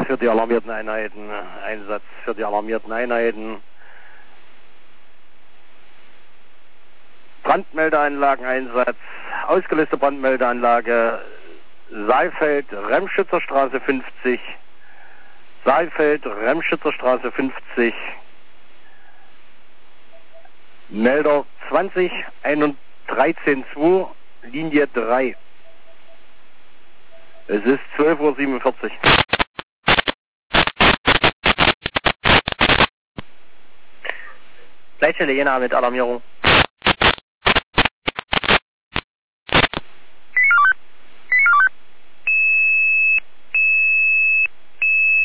für die alarmierten Einheiten. Einsatz für die alarmierten Einheiten. Brandmeldeanlageneinsatz. Ausgelöste Brandmeldeanlage. Saalfeld, Remschützerstraße 50. Saalfeld, Remschützerstraße 50. Melder 20 113.2, Linie 3. Es ist 12:47 Uhr. Leitstelle Jena mit Alarmierung.